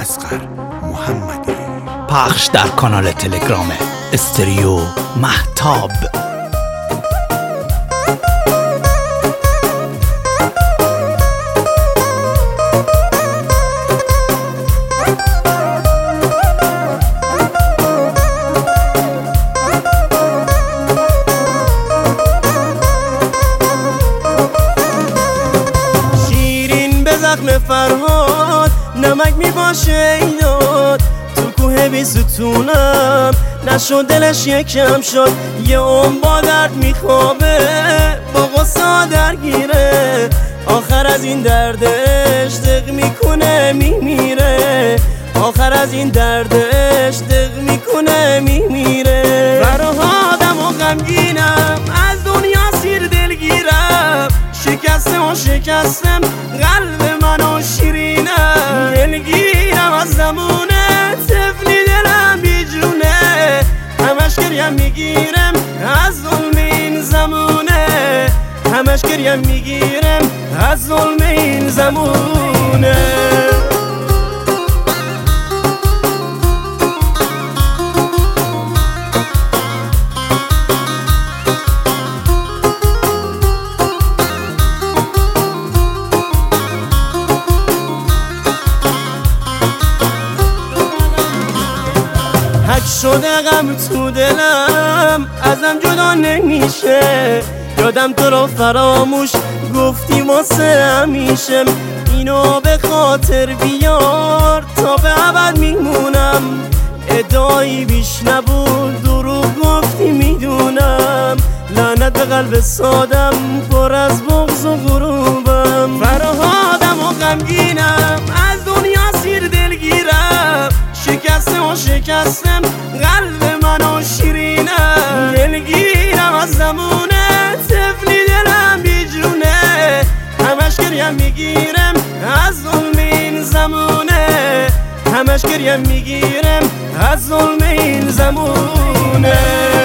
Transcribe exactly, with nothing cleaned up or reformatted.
اصغر محمدی. پخش در کانال تلگرام استریو مهتاب. زخم فرهاد نمک می باشه ایداد، تو کوه بی ستونم نشد دلش یکم شد، یه اون با درد میخوابه با غصه درگیره، آخر از این دردش دق میکنه میمیره، آخر از این دردش دق میکنه میمیره. فرهادم و غمگینم از دنیا سیر دلگیرم، شکستم و شکستم قلب منو شیرینم، دلگیرم از زمونه طفلی دلم بیجونه، همش گریم میگیرم از ظلم این زمونه، همش گریم میگیرم از ظلم این زمونه. حک شده غم تو دلم ازم جدا نمیشه، یادم تو رو فراموش گفتی واسه همیشه، اینو به خاطر بیار تا به ابد میمونم، ادایی بیش نبود دروغ گفتی میدونم، لعنت به قلب سادم پر از بغض و غروبم. فرهادم و غمگینم از دنیا سیر دلگیرم، شکستم و شکستم قلب منو شیرینم، دلگیرم از زمونه طفلی دلم بیجونه، همش گریم میگیرم از ظلم این زمونه، همش گریم میگیرم از ظلم این زمونه.